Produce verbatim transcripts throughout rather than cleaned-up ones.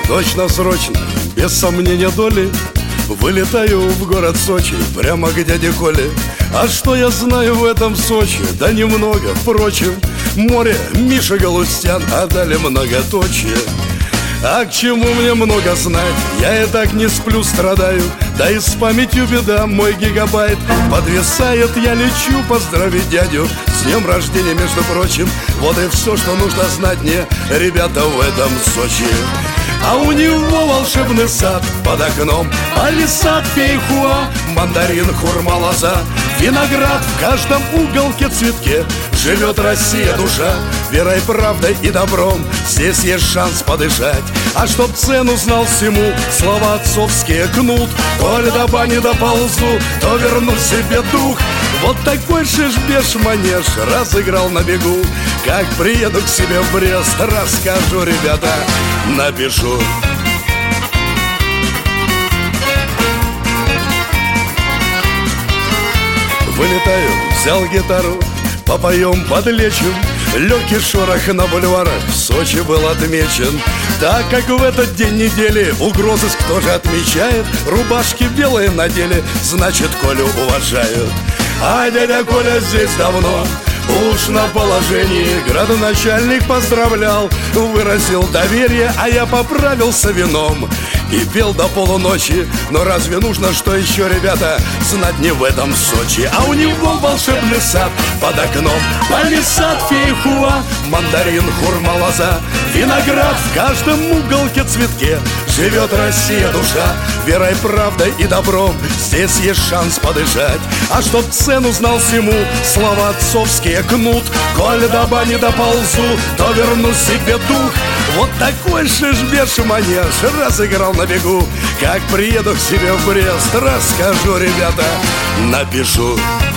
точно срочно, без сомнения доли, вылетаю в город Сочи, прямо к дяде Коле. А что я знаю в этом Сочи? Да немного, впрочем. Море, Миша Галустян, а далее многоточие. А к чему мне много знать? Я и так не сплю, страдаю. Да и с памятью беда, мой гигабайт подвисает. Я лечу поздравить дядю с днем рождения, между прочим. Вот и все, что нужно знать мне, ребята, в этом Сочи. А у него волшебный сад под окном, палисад, фейхуа, мандарин, хурма, лоза, виноград в каждом уголке, цветке. Живет Россия душа, верой, правдой и добром. Здесь есть шанс подышать. А чтоб цену знал всему, слова отцовские кнут. То ли до бани доползу, то верну себе дух. Вот такой шиш-беш-манеж разыграл на бегу. Как приеду к себе в Брест, расскажу, ребята, напишу. Вылетаю, взял гитару, попоем, подлечим. Легкий шорох на бульварах в Сочи был отмечен. Так как в этот день недели угрозыск тоже отмечает. Рубашки белые надели, значит, Колю уважают. А дядя Коля здесь давно, уж на положении. Градоначальник поздравлял, выразил доверие, а я поправился вином и пел до полуночи. Но разве нужно, что еще, ребята, знать не в этом Сочи? А у него волшебный сад под окном, палисад, фейхуа, мандарин, хурма, лоза, виноград в каждом уголке, цветке. Живет Россия душа, верой, правдой и добром. Здесь есть шанс подышать. А чтоб цену знал всему, слова отцовские кнут. Коль до бани доползу, то верну себе дух. Вот такой шиш-беш-манеж разыграл на бегу. Как приеду к себе в Брест, расскажу, ребята, напишу.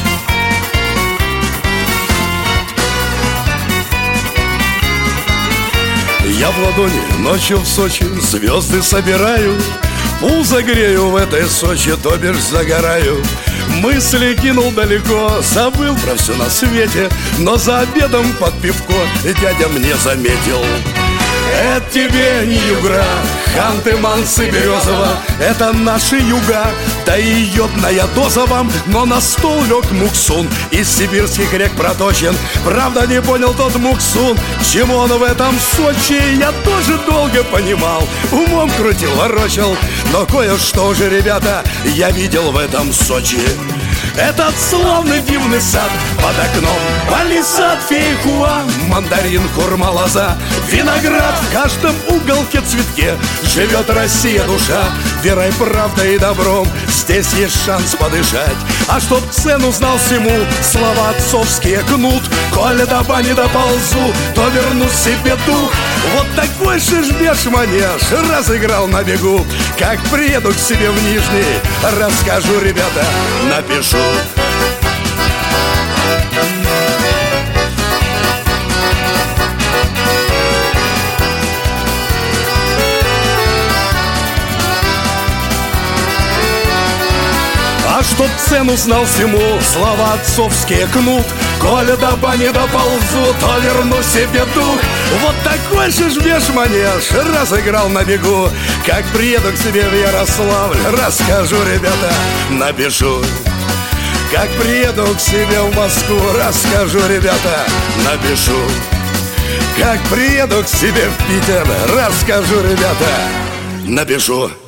Я в ладони ночью в Сочи звезды собираю. Пузо грею в этой Сочи, то бишь загораю. Мысли кинул далеко, забыл про все на свете. Но за обедом под пивко дядя мне заметил: это тебе не югра, Ханты-Мансы, Березово, это наши юга. Да и йодная доза вам, но на стол лег муксун из сибирских рек проточен. Правда, не понял тот муксун, чему он в этом Сочи. Я тоже долго понимал, умом крутил, ворочал. Но кое-что уже, ребята, я видел в этом Сочи. Этот славный дивный сад под окном, палисад, фейхуа, мандарин, хурма, лоза, виноград в каждом уголке, цветке. Живет Россия душа, верой, правдой и добром. Здесь есть шанс подышать. А чтоб цену знал всему, слова отцовские кнут. Коли до бани доползу, то верну себе дух. Вот такой шиш-беш-манеж разыграл на бегу. Как приеду к себе в Нижний, расскажу, ребята, напишу. А чтоб цену знал всему, слова отцовские кнут. Коли до бани доползу, то верну себе дух. Вот такой шиш-беш-манеж разыграл на бегу. Как приеду к себе в Ярославль, расскажу, ребята, напишу. Как приеду к себе в Москву, расскажу, ребята, напишу. Как приеду к себе в Питер, расскажу, ребята, напишу.